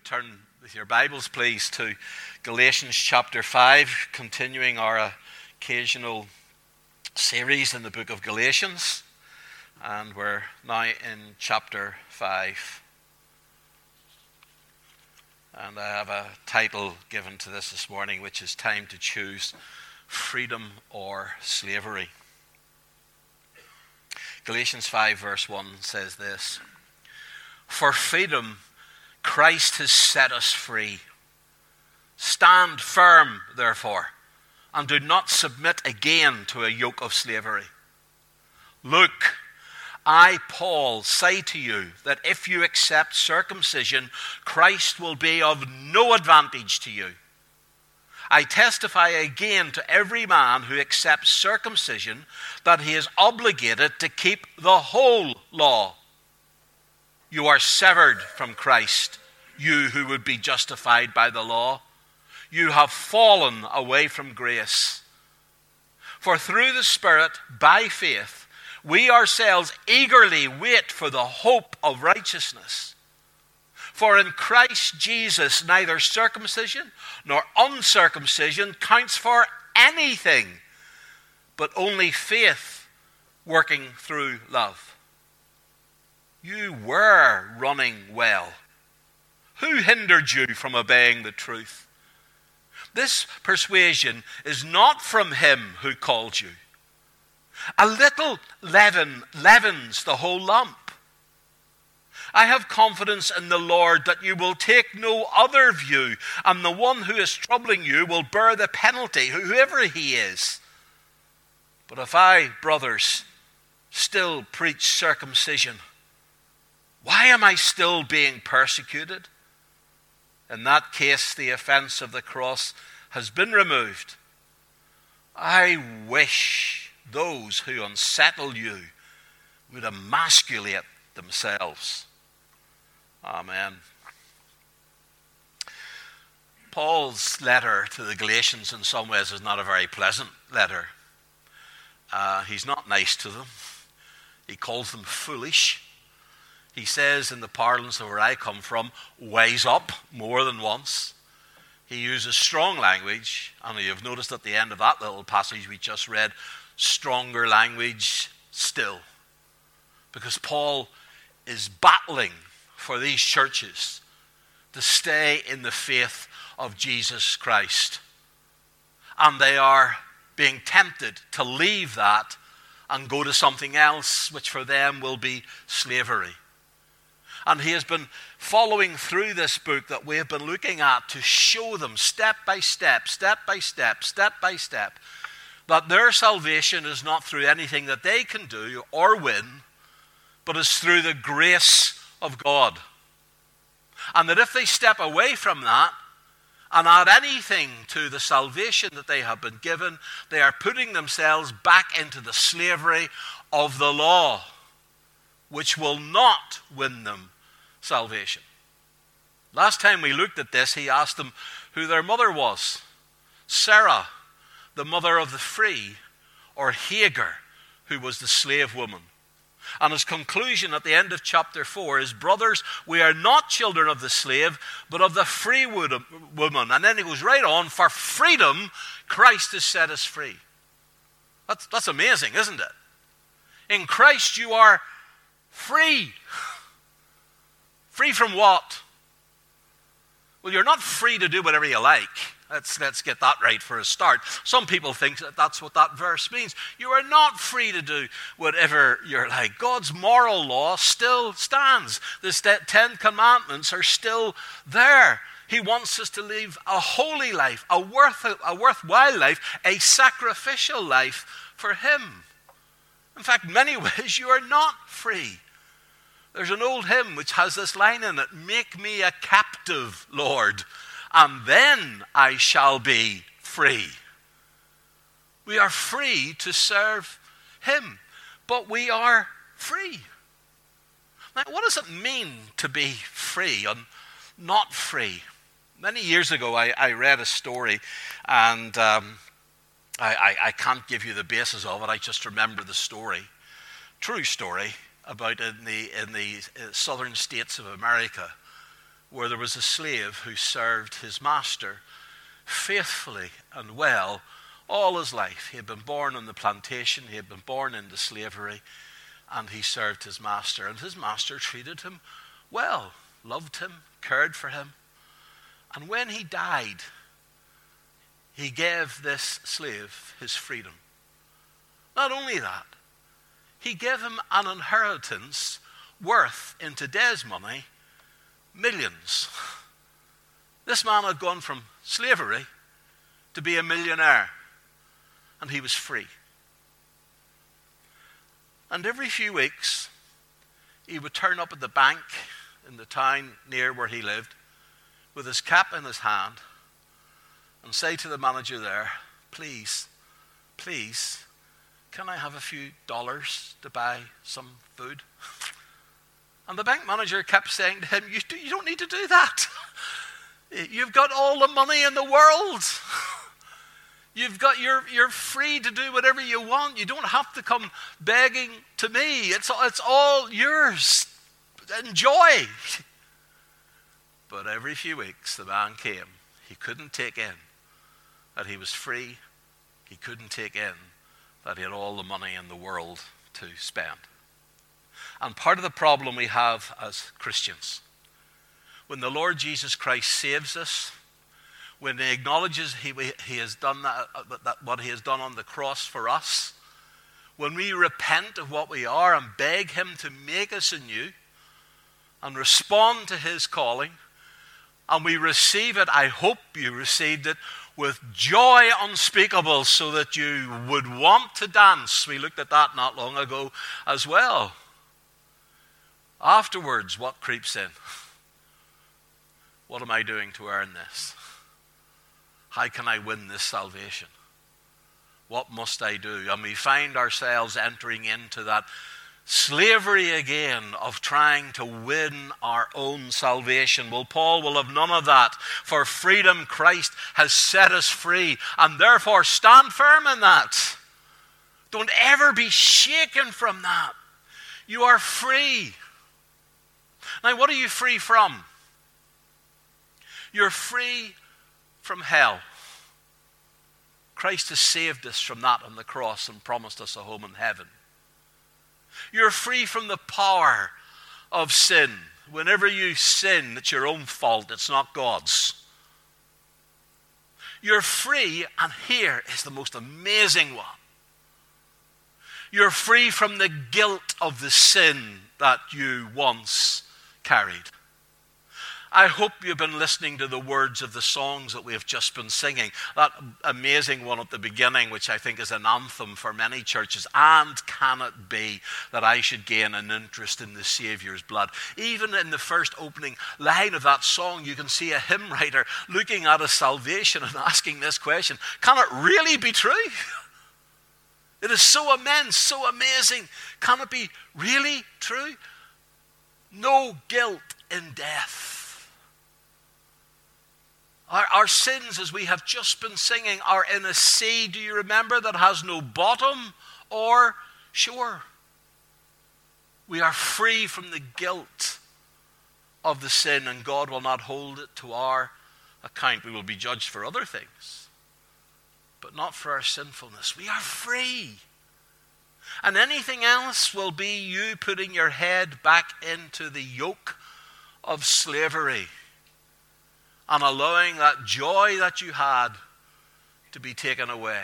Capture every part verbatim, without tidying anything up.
turn with your Bibles, please, to Galatians chapter five, continuing our occasional series in the book of Galatians. And we're now in chapter five. And I have a title given to this this morning, which is Time to Choose Freedom or Slavery. Galatians five verse one says this: For freedom Christ has set us free. Stand firm, therefore, and do not submit again to a yoke of slavery. Look, I, Paul, say to you that if you accept circumcision, Christ will be of no advantage to you. I testify again to every man who accepts circumcision that he is obligated to keep the whole law. You are severed from Christ, you who would be justified by the law. You have fallen away from grace. For through the Spirit, by faith, we ourselves eagerly wait for the hope of righteousness. For in Christ Jesus, neither circumcision nor uncircumcision counts for anything, but only faith working through love. You were running well. Who hindered you from obeying the truth? This persuasion is not from him who called you. A little leaven leavens the whole lump. I have confidence in the Lord that you will take no other view, and the one who is troubling you will bear the penalty, whoever he is. But if I, brothers, still preach circumcision, why am I still being persecuted? In that case, the offense of the cross has been removed. I wish those who unsettle you would emasculate themselves. Amen. Paul's letter to the Galatians in some ways is not a very pleasant letter. Uh, he's not nice to them. He calls them foolish. He says, in the parlance of where I come from, wise up more than once. He uses strong language, and you've noticed at the end of that little passage we just read, stronger language still. Because Paul is battling for these churches to stay in the faith of Jesus Christ. And they are being tempted to leave that and go to something else, which for them will be slavery. And he has been following through this book that we have been looking at to show them step by step, step by step, step by step, that their salvation is not through anything that they can do or win, but is through the grace of God. And that if they step away from that and add anything to the salvation that they have been given, they are putting themselves back into the slavery of the law, which will not win them salvation. Last time we looked at this, he asked them who their mother was. Sarah, the mother of the free, or Hagar, who was the slave woman. And his conclusion at the end of chapter four is, brothers, we are not children of the slave, but of the free woman. And then he goes right on, for freedom, Christ has set us free. That's, that's amazing, isn't it? In Christ you are free. Free from what? Well, you're not free to do whatever you like. Let's, let's get that right for a start. Some people think that that's what that verse means. You are not free to do whatever you're like. God's moral law still stands. The Ten Commandments are still there. He wants us to live a holy life, a, worth, a worthwhile life, a sacrificial life for Him. In fact, in many ways, you are not free. There's an old hymn which has this line in it, make me a captive, Lord, and then I shall be free. We are free to serve Him, but we are free. Now, what does it mean to be free and not free? Many years ago, I, I read a story, and um, I, I, I can't give you the basis of it. I just remember the story. True story about in the in the southern states of America, where there was a slave who served his master faithfully and well all his life. He had been born on the plantation, he had been born into slavery, and he served his master. And his master treated him well, loved him, cared for him. And when he died, he gave this slave his freedom. Not only that, he gave him an inheritance worth, in today's money, millions. This man had gone from slavery to be a millionaire, and he was free. And every few weeks, he would turn up at the bank in the town near where he lived with his cap in his hand and say to the manager there, please, please, can I have a few dollars to buy some food? And the bank manager kept saying to him, you, do, you don't need to do that. You've got all the money in the world. You've got, you're, you're free to do whatever you want. You don't have to come begging to me. It's, it's all yours. Enjoy. But every few weeks the man came. He couldn't take in that he was free. He couldn't take in that he had all the money in the world to spend. And part of the problem we have as Christians, when the Lord Jesus Christ saves us, when he acknowledges he, he has done that, that, what he has done on the cross for us, when we repent of what we are and beg him to make us anew and respond to his calling, and we receive it, I hope you received it, with joy unspeakable so that you would want to dance. We looked at that not long ago as well. Afterwards, what creeps in? What am I doing to earn this? How can I win this salvation? What must I do? And we find ourselves entering into that slavery again of trying to win our own salvation. Well, Paul will have none of that. For freedom Christ has set us free, and therefore stand firm in that. Don't ever be shaken from that. You are free. Now, what are you free from? You're free from hell. Christ has saved us from that on the cross and promised us a home in heaven. You're free from the power of sin. Whenever you sin, it's your own fault, it's not God's. You're free, and here is the most amazing one. You're free from the guilt of the sin that you once carried. I hope you've been listening to the words of the songs that we have just been singing. That amazing one at the beginning, which I think is an anthem for many churches. And can it be that I should gain an interest in the Saviour's blood? Even in the first opening line of that song, you can see a hymn writer looking at his salvation and asking this question: can it really be true? It is so immense, so amazing. Can it be really true? No guilt in death. Our, our sins, as we have just been singing, are in a sea, do you remember, that has no bottom or shore. We are free from the guilt of the sin, and God will not hold it to our account. We will be judged for other things, but not for our sinfulness. We are free. And anything else will be you putting your head back into the yoke of slavery and allowing that joy that you had to be taken away.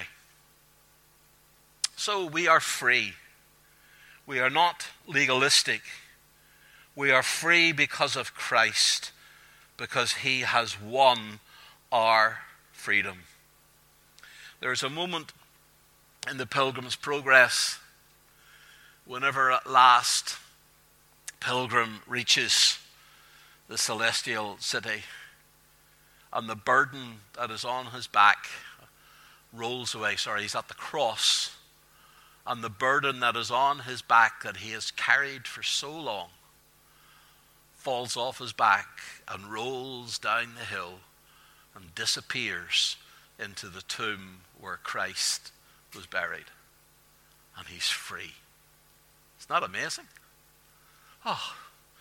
So we are free. We are not legalistic. We are free because of Christ, because he has won our freedom. There is a moment in the Pilgrim's Progress whenever at last Pilgrim reaches the celestial city, and the burden that is on his back rolls away. Sorry, he's at the cross. And the burden that is on his back that he has carried for so long falls off his back and rolls down the hill and disappears into the tomb where Christ was buried. And he's free. Isn't that amazing? Oh,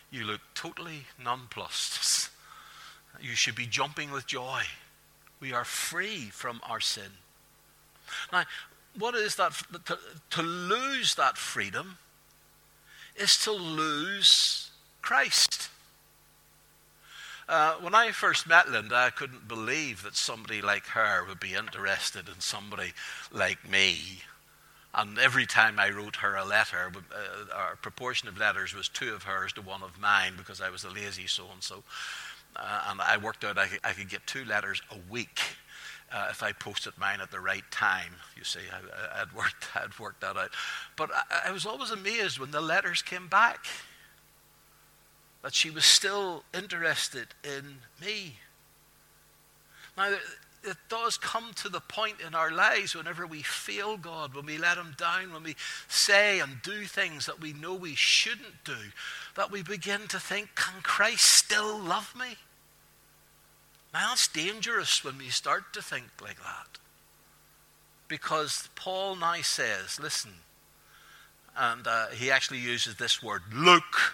you look totally nonplussed. You should be jumping with joy. We are free from our sin. Now, what is that? To, to lose that freedom is to lose Christ. Uh, when I first met Linda, I couldn't believe that somebody like her would be interested in somebody like me. And every time I wrote her a letter, uh, our proportion of letters was two of hers to one of mine, because I was a lazy so-and-so. Uh, and I worked out I could, I could get two letters a week uh, if I posted mine at the right time. You see, I, I'd, worked, I'd worked that out. But I, I was always amazed when the letters came back that she was still interested in me. Now, it does come to the point in our lives whenever we fail God, when we let him down, when we say and do things that we know we shouldn't do, that we begin to think, can Christ still love me? Now, that's dangerous when we start to think like that. Because Paul now says, listen, and uh, he actually uses this word, look.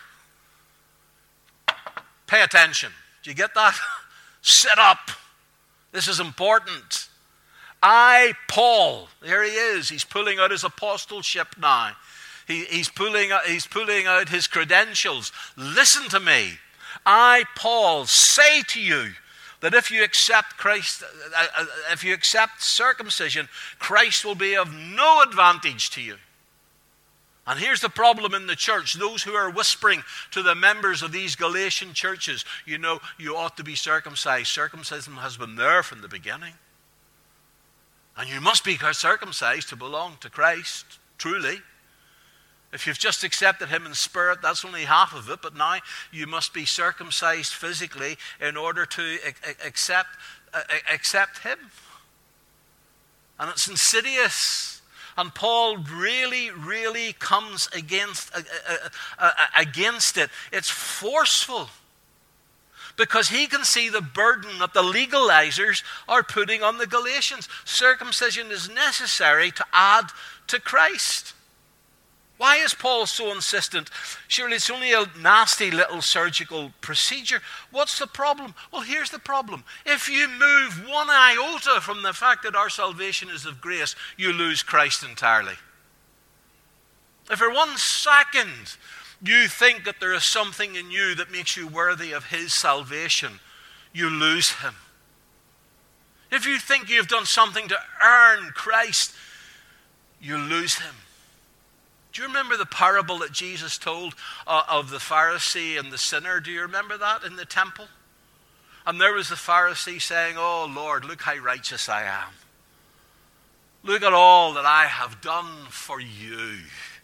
Pay attention. Do you get that? Sit up. This is important. I, Paul, there he is. He's pulling out his apostleship now. He, he's, pulling out, he's pulling out his credentials. Listen to me. I, Paul, say to you that if you accept Christ, uh, if you accept circumcision, Christ will be of no advantage to you. And here's the problem in the church. Those who are whispering to the members of these Galatian churches, you know, you ought to be circumcised. Circumcision has been there from the beginning. And you must be circumcised to belong to Christ, truly. If you've just accepted him in spirit, that's only half of it. But now you must be circumcised physically in order to accept, accept him. And it's insidious. And Paul really, really comes against, uh, uh, uh, against it. It's forceful. Because he can see the burden that the legalizers are putting on the Galatians. Circumcision is necessary to add to Christ. Why is Paul so insistent? Surely it's only a nasty little surgical procedure. What's the problem? Well, here's the problem. If you move one iota from the fact that our salvation is of grace, you lose Christ entirely. If for one second you think that there is something in you that makes you worthy of his salvation, you lose him. If you think you've done something to earn Christ, you lose him. Do you remember the parable that Jesus told uh, of the Pharisee and the sinner? Do you remember that in the temple? And there was the Pharisee saying, oh Lord, look how righteous I am. Look at all that I have done for you.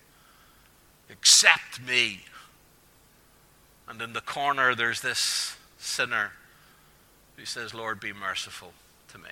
Accept me. And in the corner there's this sinner who says, Lord, be merciful to me.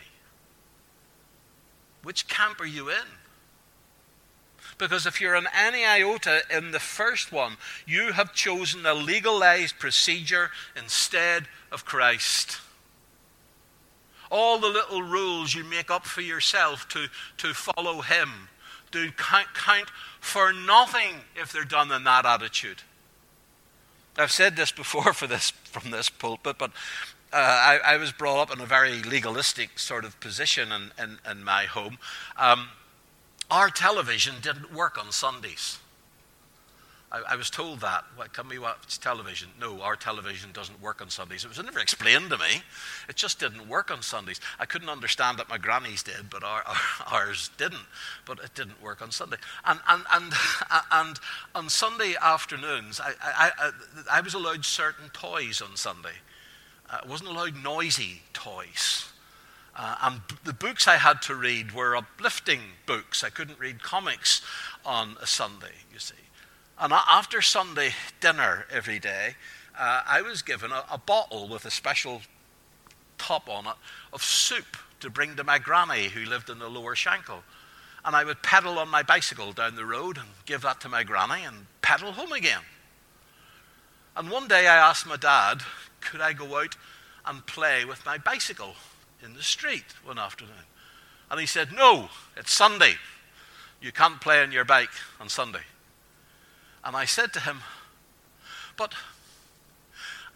Which camp are you in? Because if you're an any iota in the first one, you have chosen a legalized procedure instead of Christ. All the little rules you make up for yourself to, to follow him do count, count for nothing if they're done in that attitude. I've said this before for this from this pulpit, but uh, I, I was brought up in a very legalistic sort of position in, in, in my home. Um, Our television didn't work on Sundays. I, I was told that. What, can we watch television? No, our television doesn't work on Sundays. It was never explained to me. It just didn't work on Sundays. I couldn't understand that my grannies did, but our, our, ours didn't. But it didn't work on Sunday. And and and and on Sunday afternoons, I I, I, I was allowed certain toys on Sunday. I wasn't allowed noisy toys. Uh, and b- the books I had to read were uplifting books. I couldn't read comics on a Sunday, you see. And a- after Sunday dinner every day, uh, I was given a, a bottle with a special top on it of soup to bring to my granny who lived in the Lower Shankill. And I would pedal on my bicycle down the road and give that to my granny and pedal home again. And one day I asked my dad, could I go out and play with my bicycle in the street one afternoon? And he said, no, it's Sunday. You can't play on your bike on Sunday. And I said to him, but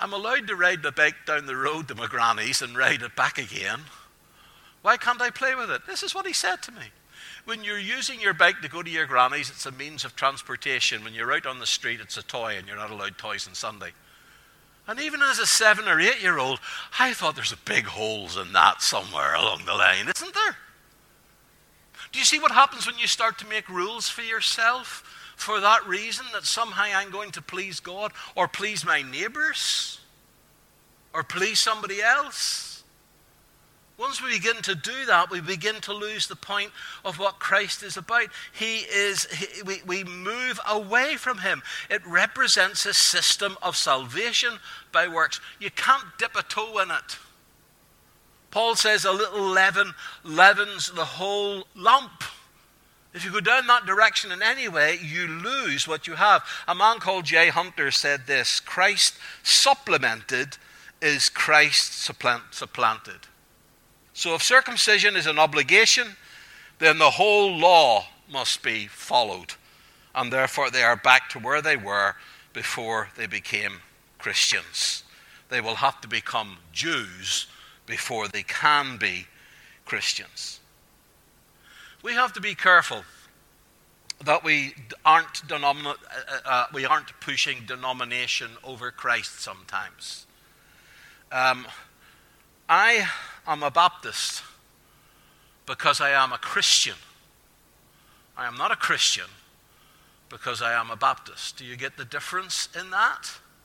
I'm allowed to ride the bike down the road to my granny's and ride it back again. Why can't I play with it? This is what he said to me. When you're using your bike to go to your granny's, it's a means of transportation. When you're out on the street, it's a toy, and you're not allowed toys on Sunday. And even as a seven or eight year old, I thought there's a big holes in that somewhere along the line, isn't there? Do you see what happens when you start to make rules for yourself for that reason, that somehow I'm going to please God or please my neighbors or please somebody else? Once we begin to do that, we begin to lose the point of what Christ is about. He is, he, we, we move away from him. It represents a system of salvation by works. You can't dip a toe in it. Paul says a little leaven leavens the whole lump. If you go down that direction in any way, you lose what you have. A man called Jay Hunter said this: Christ supplemented is Christ supplant, supplanted. So if circumcision is an obligation, then the whole law must be followed. And therefore they are back to where they were before they became Christians. They will have to become Jews before they can be Christians. We have to be careful that we aren't, denomina- uh, uh, we aren't pushing denomination over Christ sometimes. Um, I am a Baptist because I am a Christian. I am not a Christian because I am a Baptist. Do you get the difference in that?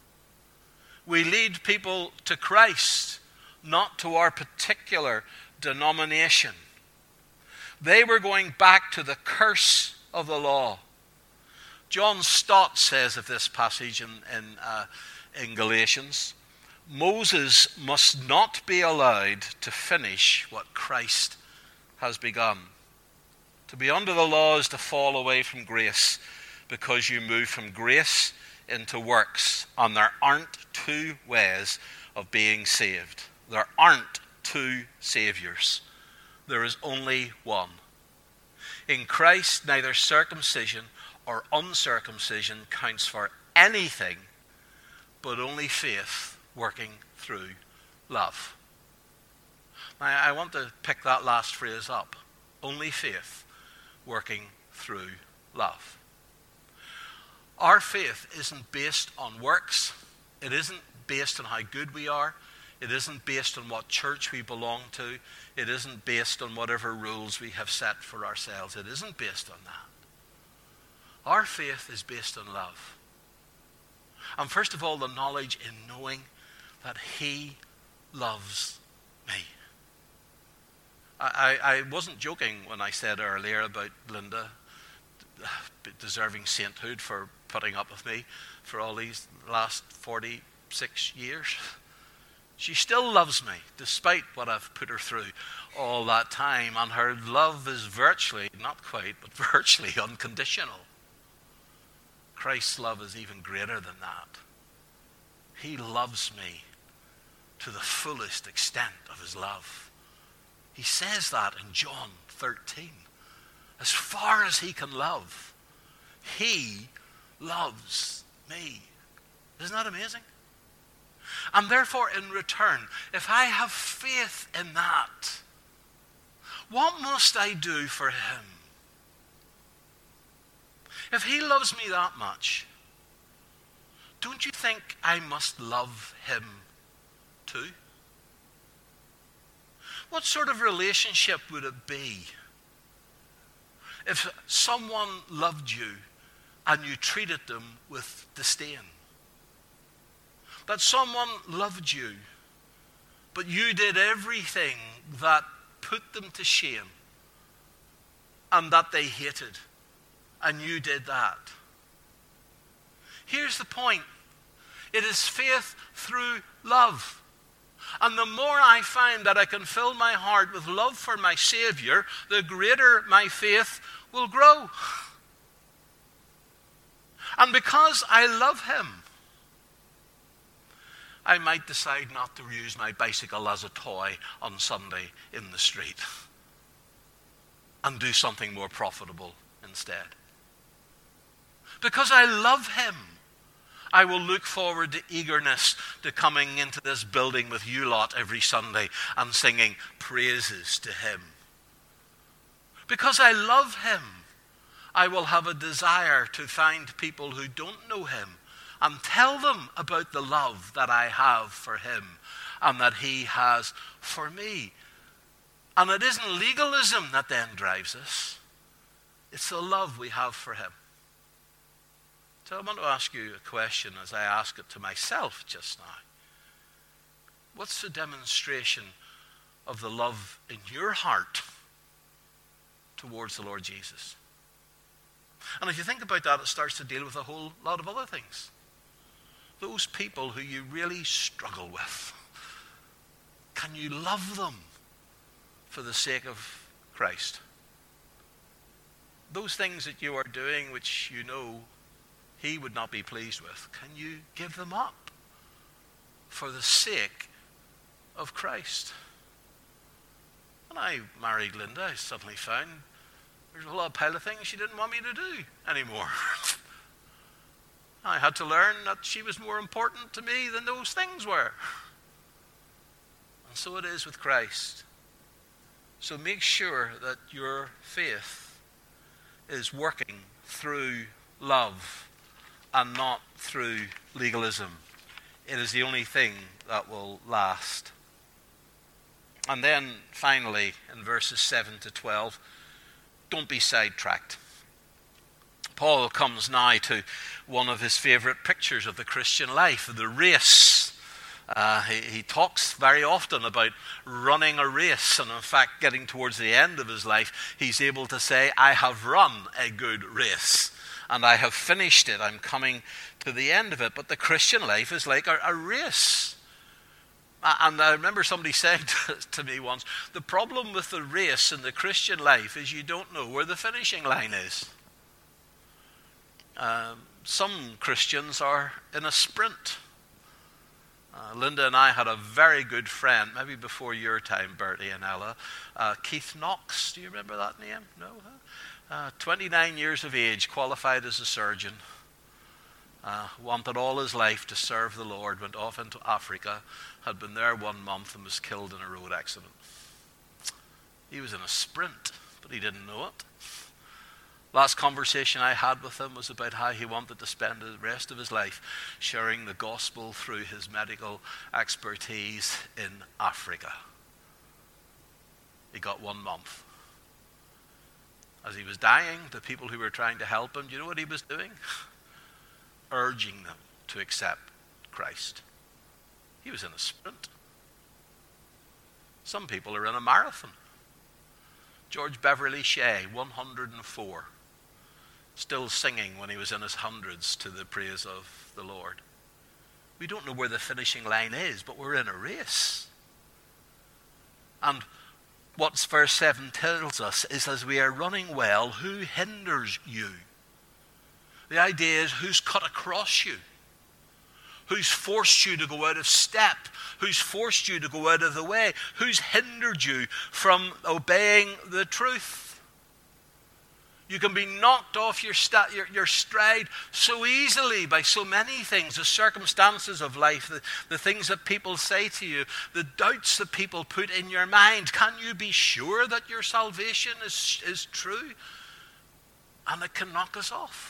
We lead people to Christ, not to our particular denomination. They were going back to the curse of the law. John Stott says of this passage in, in, uh, in Galatians, Moses must not be allowed to finish what Christ has begun. To be under the law is to fall away from grace, because you move from grace into works, and there aren't two ways of being saved. There aren't two saviors. There is only one. In Christ, neither circumcision or uncircumcision counts for anything, but only faith working through love. Now, I want to pick that last phrase up. Only faith working through love. Our faith isn't based on works. It isn't based on how good we are. It isn't based on what church we belong to. It isn't based on whatever rules we have set for ourselves. It isn't based on that. Our faith is based on love. And first of all, the knowledge in knowing that he loves me. I, I, I wasn't joking when I said earlier about Linda deserving sainthood for putting up with me for all these last forty-six years. She still loves me, despite what I've put her through all that time. And her love is virtually, not quite, but virtually unconditional. Christ's love is even greater than that. He loves me to the fullest extent of his love. He says that in John thirteen. As far as he can love, he loves me. Isn't that amazing? And therefore, in return, if I have faith in that, what must I do for him? If he loves me that much, don't you think I must love him too? What sort of relationship would it be if someone loved you and you treated them with disdain? That someone loved you, but you did everything that put them to shame and that they hated, and you did that. Here's the point. It is faith through love. And the more I find that I can fill my heart with love for my Savior, the greater my faith will grow. And because I love him, I might decide not to use my bicycle as a toy on Sunday in the street and do something more profitable instead. Because I love him. I will look forward to eagerness to coming into this building with you lot every Sunday and singing praises to him. Because I love him, I will have a desire to find people who don't know him and tell them about the love that I have for him and that he has for me. And it isn't legalism that then drives us. It's the love we have for him. So I want to ask you a question as I ask it to myself just now. What's the demonstration of the love in your heart towards the Lord Jesus? And if you think about that, it starts to deal with a whole lot of other things. Those people who you really struggle with, can you love them for the sake of Christ? Those things that you are doing which you know he would not be pleased with, can you give them up for the sake of Christ? When I married Linda, I suddenly found there's a whole lot of pile of things she didn't want me to do anymore. I had to learn that she was more important to me than those things were. And so it is with Christ. So make sure that your faith is working through love and not through legalism. It is the only thing that will last. And then finally, in verses seven to twelve, don't be sidetracked. Paul comes now to one of his favorite pictures of the Christian life, the race. Uh, he, he talks very often about running a race, and in fact, getting towards the end of his life, he's able to say, I have run a good race, and I have finished it. I'm coming to the end of it. But the Christian life is like a, a race. And I remember somebody saying to, to me once, the problem with the race in the Christian life is you don't know where the finishing line is. Um, some Christians are in a sprint. Uh, Linda and I had a very good friend, maybe before your time, Bertie and Ella, uh, Keith Knox. Do you remember that name? No? Huh? Uh, twenty-nine years of age, qualified as a surgeon. Uh, wanted all his life to serve the Lord, went off into Africa, had been there one month and was killed in a road accident. He was in a sprint, but he didn't know it. Last conversation I had with him was about how he wanted to spend the rest of his life sharing the gospel through his medical expertise in Africa. He got one month. As he was dying, the people who were trying to help him, do you know what he was doing? Urging them to accept Christ. He was in a sprint. Some people are in a marathon. George Beverly Shea, one hundred four, still singing when he was in his hundreds to the praise of the Lord. We don't know where the finishing line is, but we're in a race. And what verse seven tells us is, as we are running well, who hinders you? The idea is, who's cut across you? Who's forced you to go out of step? Who's forced you to go out of the way? Who's hindered you from obeying the truth? You can be knocked off your, sta- your, your stride so easily by so many things, the circumstances of life, the, the things that people say to you, the doubts that people put in your mind. Can you be sure that your salvation is, is true? And it can knock us off.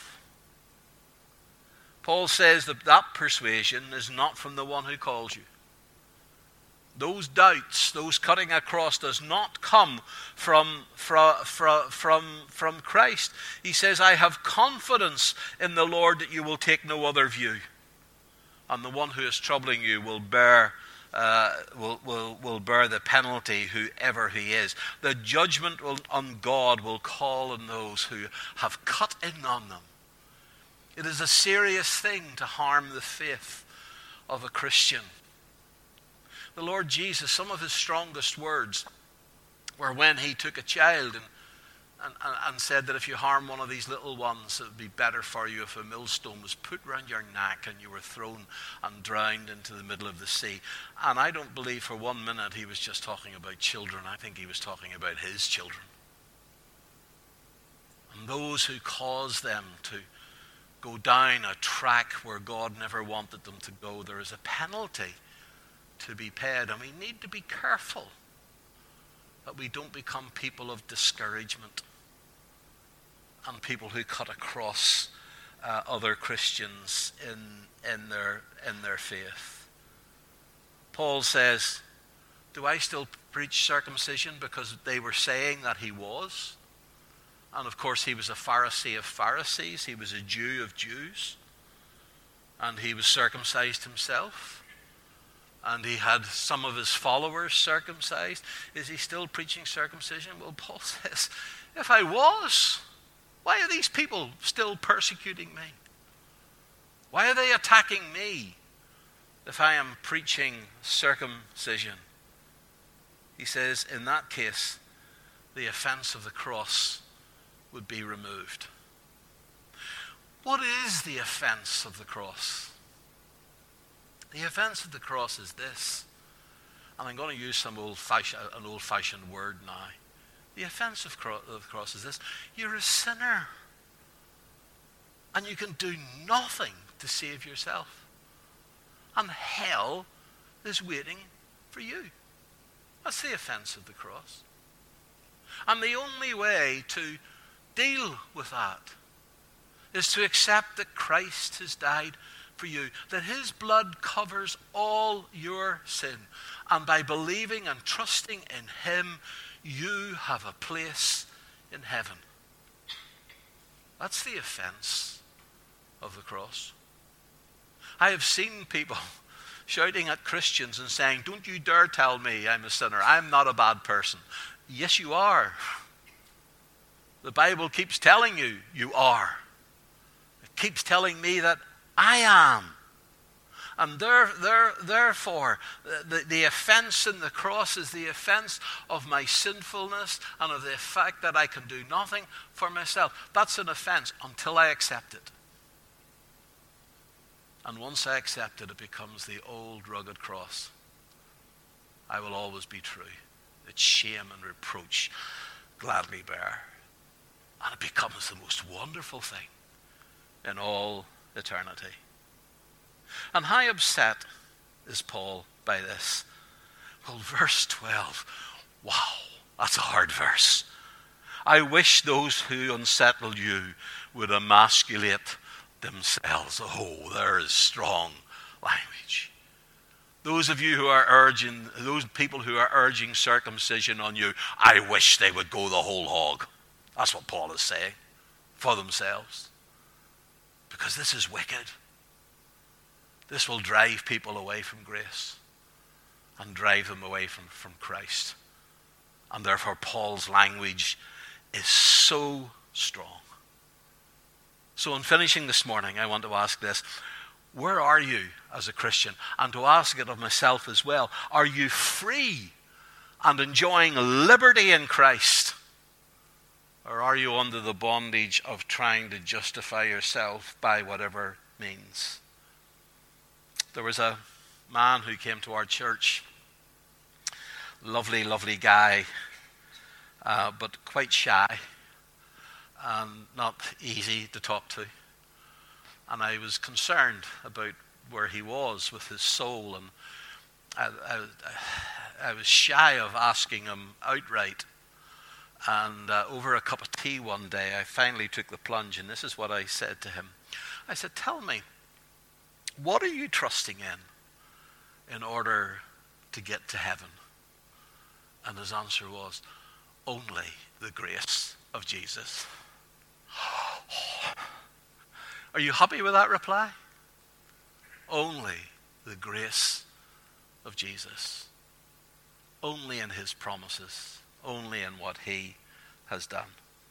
Paul says that that persuasion is not from the one who calls you. Those doubts, those cutting across, does not come from, from, from, from, from Christ. He says, I have confidence in the Lord that you will take no other view. And the one who is troubling you will bear, uh, will, will, will bear the penalty, whoever he is. The judgment will, on God will call on those who have cut in on them. It is a serious thing to harm the faith of a Christian. The Lord Jesus, some of his strongest words were when he took a child and, and, and said that if you harm one of these little ones, it would be better for you if a millstone was put round your neck and you were thrown and drowned into the middle of the sea. And I don't believe for one minute he was just talking about children. I think he was talking about his children. And those who cause them to go down a track where God never wanted them to go. There is a penalty to be paid, and we need to be careful that we don't become people of discouragement and people who cut across uh, other Christians in, in, their, in their faith. Paul says, do I still preach circumcision? Because they were saying that he was. And of course he was a Pharisee of Pharisees. He was a Jew of Jews. And he was circumcised himself. And he had some of his followers circumcised. Is he still preaching circumcision? Well, Paul says, if I was, why are these people still persecuting me? Why are they attacking me if I am preaching circumcision? He says, in that case, the offense of the cross would be removed. What is the offense of the cross? The offense of the cross is this, and I'm going to use some old-fashioned, an old-fashioned word now. The offense of, cro- of the cross is this: you're a sinner, and you can do nothing to save yourself, and hell is waiting for you. That's the offense of the cross. And the only way to deal with that is to accept that Christ has died for you, that his blood covers all your sin. And by believing and trusting in him, you have a place in heaven. That's the offense of the cross. I have seen people shouting at Christians and saying, don't you dare tell me I'm a sinner. I'm not a bad person. Yes, you are. The Bible keeps telling you you are. It keeps telling me that I am. And there, there, therefore, the, the offense in the cross is the offense of my sinfulness and of the fact that I can do nothing for myself. That's an offense until I accept it. And once I accept it, it becomes the old rugged cross. I will always be true. Its shame and reproach gladly bear. And it becomes the most wonderful thing in all eternity. And how upset is Paul by this? Well, verse twelve. Wow, that's a hard verse. I wish those who unsettle you would emasculate themselves. Oh, there is strong language. Those of you who are urging, those people who are urging circumcision on you, I wish they would go the whole hog. That's what Paul is saying for themselves. Because this is wicked. This will drive people away from grace and drive them away from, from Christ. And therefore Paul's language is so strong. So in finishing this morning, I want to ask this: where are you as a Christian? And to ask it of myself as well, are you free and enjoying liberty in Christ? Or are you under the bondage of trying to justify yourself by whatever means? There was a man who came to our church, lovely, lovely guy, uh, but quite shy and not easy to talk to. And I was concerned about where he was with his soul, and I, I, I was shy of asking him outright. And uh, over a cup of tea one day, I finally took the plunge, and this is what I said to him. I said, tell me, what are you trusting in in order to get to heaven? And his answer was, only the grace of Jesus. Are you happy with that reply? Only the grace of Jesus. Only in his promises. Only in what he has done.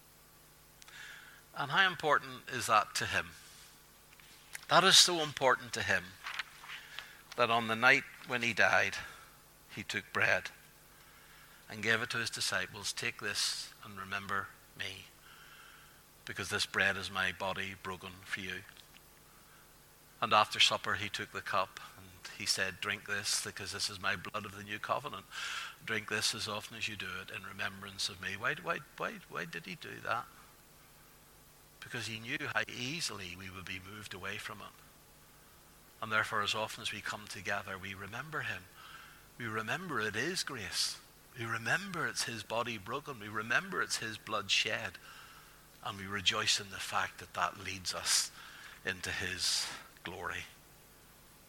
And how important is that to him? That is so important to him that on the night when he died, he took bread and gave it to his disciples. Take this and remember me, because this bread is my body broken for you. And after supper he took the cup and he said, drink this, because this is my blood of the new covenant. Drink this as often as you do it in remembrance of me. Why, why, why, why did he do that? because he knew how easily we would be moved away from it. And therefore, as often as we come together, we remember him. We remember it is grace. We remember it's his body broken. We remember it's his blood shed. And we rejoice in the fact that that leads us into his glory.